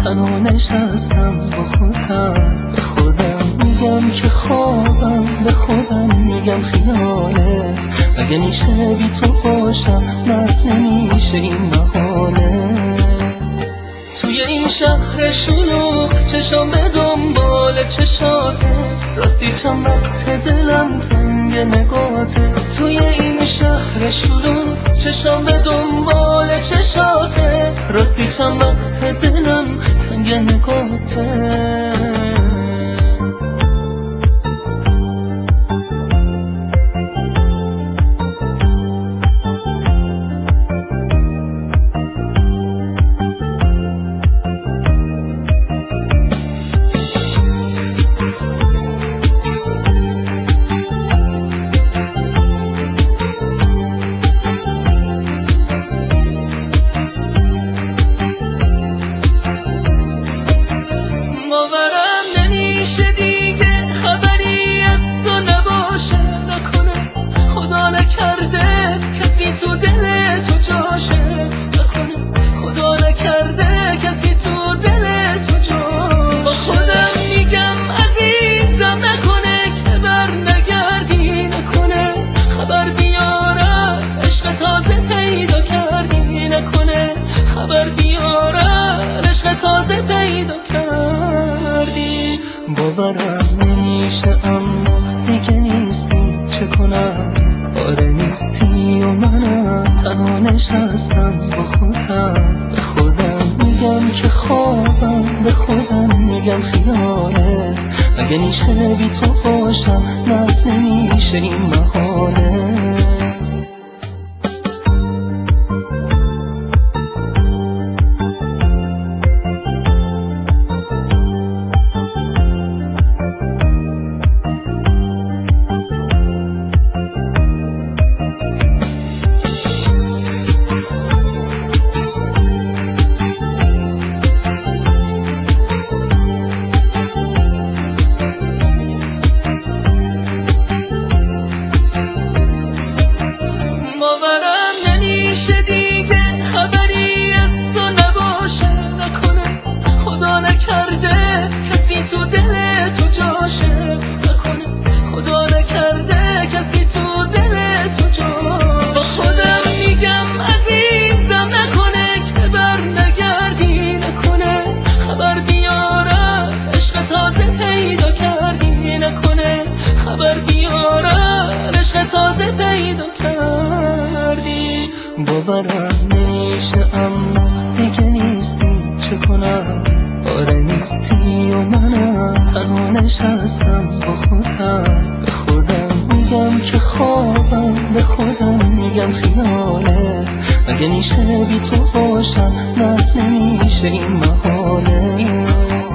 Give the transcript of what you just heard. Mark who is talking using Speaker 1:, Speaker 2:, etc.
Speaker 1: تنها نشستم با خودم، به خودم میگم که خوابم، به خودم میگم خیاله. اگه میشه بی تو باشم، نه نمیشه این محاله. توی این شهر شلوغ چشام به دنبال چشاته، راستی چند وقت دلم تنگ نگاته. توی این شهر شلوغ چشام به دنبال چشاته، راستی چند وقت دلم تنگ نگاته. باورم نمیشه دیگه خبری از تو نباشه، نکنه خدا نکرده کسی تو دل تو جاشه، نکنه خدا نکرده کسی تو دل تو جاشه. با خودم میگم عزیزم نکنه که بر نگردی، نکنه خبر بیارم عشق تازه پیدا کردی، نکنه خبر بیارم عشق تازه پیدا کردی. باورم نمیشه اما دیگه نیستی، چه کنم آره نیستی و منم تنها نشستم با خودم، به خودم میگم که خوابم، به خودم میگم خیاله. اگه میشه بی تو باشم، نه نمیشه این محاله. باورم نمیشه دیگه خبری از تو نباشه، نکنه خدا نکرده کسی تو دل تو جاشه، نکنه خدا نکرده کسی تو دل تو جاشه. با خودم میگم عزیزم نکنه که بر نگردی، نکنه خبر بیارم عشق تازه پیدا کردی، نکنه خبر بیارم عشق تازه پیدا کردی. باورم نمیشه اما دیگه نیستی، چه کنم آره نیستی و منم تنها نشستم با خودم، به خودم میگم که خوابم، به خودم میگم خیاله. اگه میشه بی تو باشم، نه نمیشه این محاله.